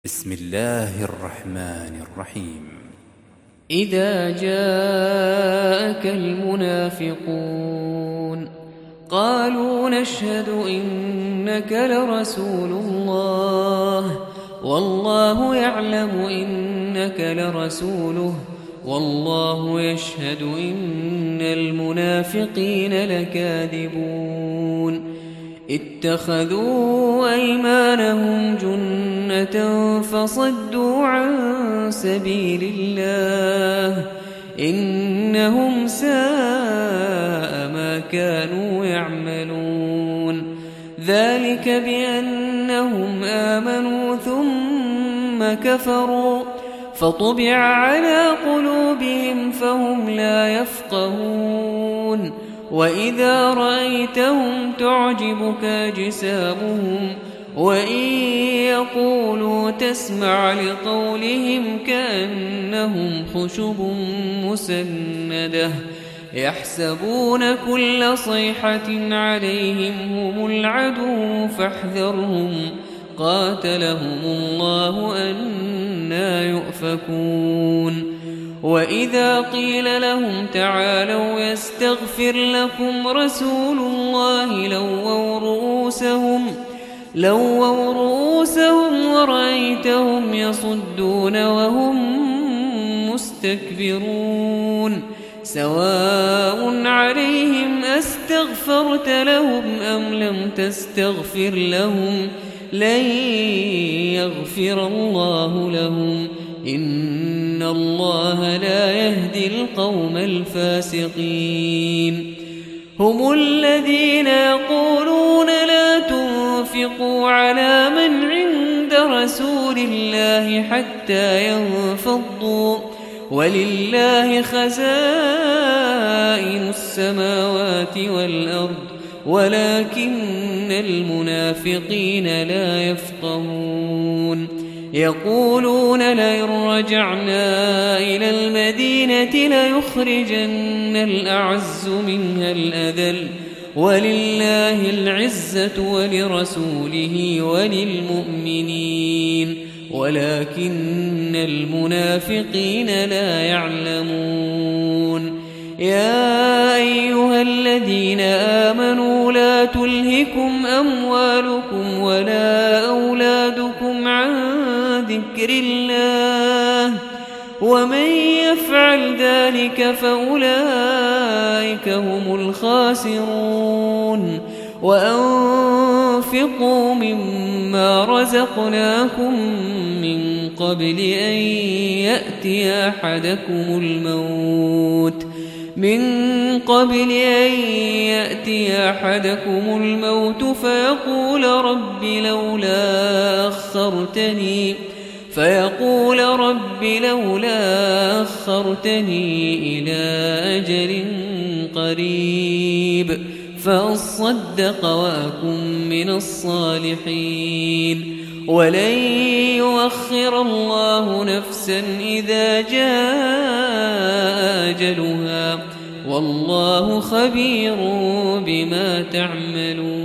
بسم الله الرحمن الرحيم. إذا جاءك المنافقون قالوا نشهد إنك لرسول الله والله يعلم إنك لرسوله والله يشهد إن المنافقين لكاذبون اتخذوا أيمانهم جنة فصدوا عن سبيل الله إنهم ساء ما كانوا يعملون ذلك بأنهم آمنوا ثم كفروا فطبع على قلوبهم فهم لا يفقهون وإذا رأيتهم تعجبك أجسامهم وإن يقولوا تسمع لقولهم كأنهم خشب مسندة يحسبون كل صيحة عليهم هم العدو فاحذرهم قاتلهم الله أنى يؤفكون وإذا قيل لهم تعالوا يستغفر لكم رسول الله لووا رؤوسهم ورأيتهم يصدون وهم مستكبرون سواء عليهم أستغفرت لهم أم لم تستغفر لهم لن يغفر الله لهم إن الله لا يهدي القوم الفاسقين هم الذين يقولون لا تنفقوا على من عند رسول الله حتى ينفضوا ولله خزائن السماوات والأرض ولكن المنافقين لا يفقهون يقولون لئن رجعنا إلى المدينة ليخرجن الأعز منها الأذل ولله العزة ولرسوله وللمؤمنين ولكن المنافقين لا يعلمون يا أيها الذين آمنوا لا تلهكم أموالكم ولا أولادكم عن ذكر الله ومن يفعل ذلك فأولئك هم الخاسرون وأنفقوا مما رزقناكم من قبل أن يأتي أحدكم الموت فيقول رب لولا أخرتني إلى أجل قريب فأصدق وأكن من الصالحين ولن يؤخر الله نفسا إذا جاء أجلها والله خبير بما تعملون